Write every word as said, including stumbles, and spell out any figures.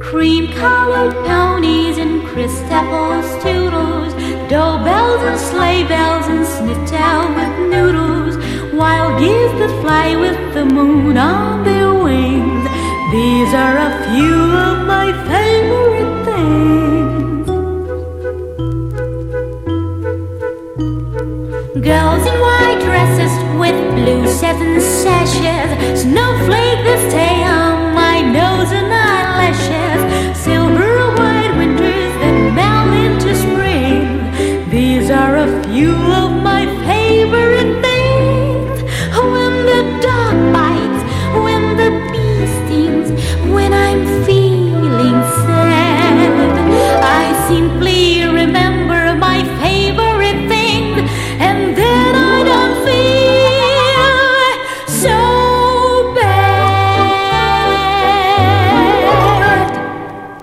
Cream-colored ponies and Christapples toodles, dough bells and sleigh bells and schnitzel with noodles, wild geese that fly with the moon on their wings. These are a few of my favorites.